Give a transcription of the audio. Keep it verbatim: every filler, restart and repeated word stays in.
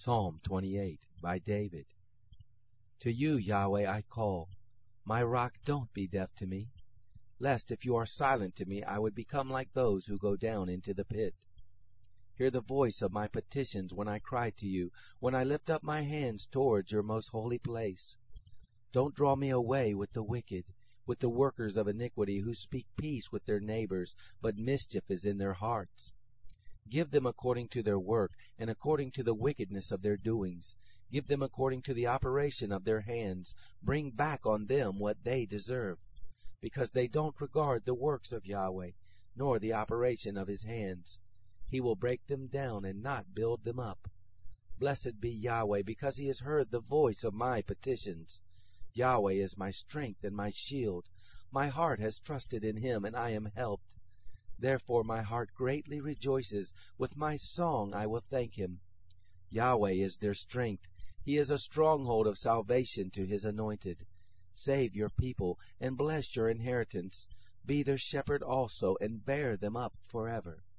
Psalm twenty-eight, by David. To you, Yahweh, I call. My rock, don't be deaf to me, lest if you are silent to me I would become like those who go down into the pit. Hear the voice of my petitions when I cry to you, when I lift up my hands towards your most holy place. Don't draw me away with the wicked, with the workers of iniquity, who speak peace with their neighbors, but mischief is in their hearts. Give them according to their work, and according to the wickedness of their doings. Give them according to the operation of their hands. Bring back on them what they deserve. Because they don't regard the works of Yahweh, nor the operation of his hands. He will break them down and not build them up. Blessed be Yahweh, because he has heard the voice of my petitions. Yahweh is my strength and my shield. My heart has trusted in him, and I am helped. Therefore my heart greatly rejoices. With my song I will thank him. Yahweh is their strength. He is a stronghold of salvation to his anointed. Save your people, and bless your inheritance. Be their shepherd also, and bear them up forever.